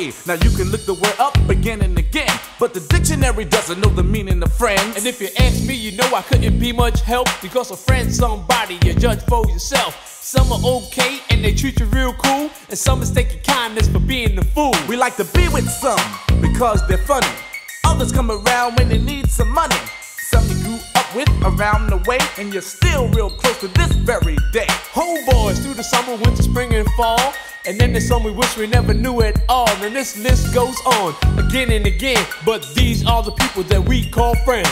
way. Now you can look the word up again and again, but the dictionary doesn't know the meaning of friends. And if you ask me, you know I couldn't be much help, because a friend's somebody you judge for yourself. Some are okay and they treat you real cool, and some mistake your kindness for being a fool. We like to be with some because they're funny. Others come around when they need some money. Some you grew up with around the way, and you're still real close to this very day. Homeboys through the summer, winter, spring, and fall. And then there's some we wish we never knew at all. And this list goes on again and again, but these are the people that we call friends.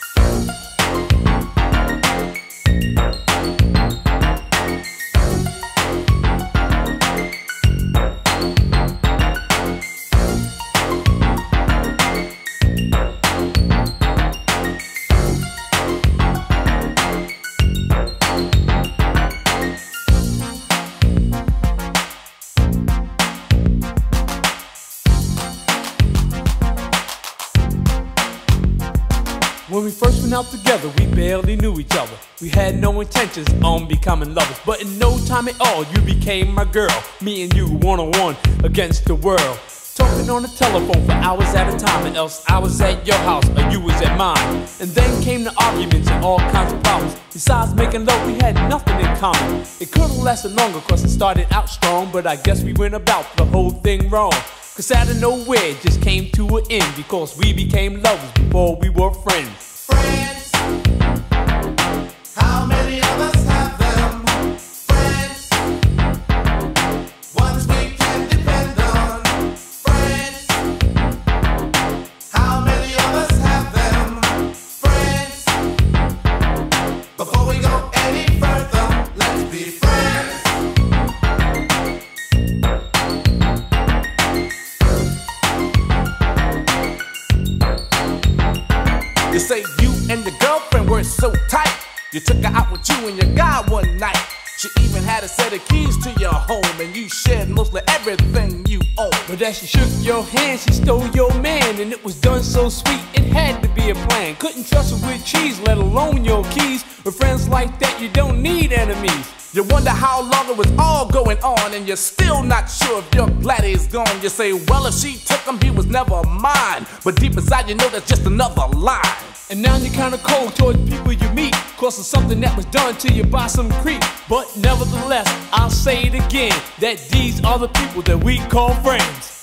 When we first went out together, we barely knew each other. We had no intentions on becoming lovers, but in no time at all, you became my girl. Me and you one-on-one against the world, talking on the telephone for hours at a time, and else I was at your house or you was at mine. And then came the arguments and all kinds of problems. Besides making love, we had nothing in common. It could've lasted longer cause it started out strong, but I guess we went about the whole thing wrong. Cause out of nowhere it just came to an end, because we became lovers before we were friends. Friends, how many of us have them? Friends, ones we can depend on. Friends, how many of us have them? Friends, before we go any further, let's be friends. You say you and your girlfriend were so tight, you took her out with you and your guy one night. She even had a set of keys to your home, and you shared mostly everything you own. But as she shook your hand, she stole your man, and it was done so sweet, it had to be a plan. Couldn't trust her with cheese, let alone your keys. With friends like that, you don't need enemies. You wonder how long it was all going on, and you're still not sure if you're glad he's gone. You say, well, if she took him, he was never mine. But deep inside, you know that's just another lie. And now you're kinda cold toward the people you meet, cause of something that was done to you by some creep. But nevertheless, I'll say it again, that these are the people that we call friends.